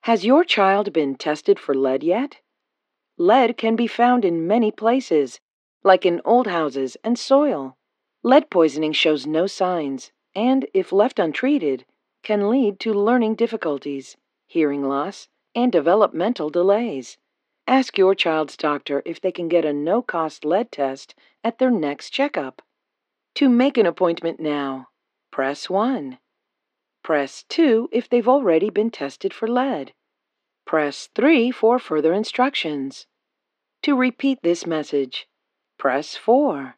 Has your child been tested for lead yet? Lead can be found in many places, like in old houses and soil. Lead poisoning shows no signs, and if left untreated, can lead to learning difficulties, hearing loss, and developmental delays. Ask your child's doctor if they can get a no-cost lead test at their next checkup. To make an appointment now, press 1. Press 2 if they've already been tested for lead. Press 3 for further instructions. To repeat this message, press 4.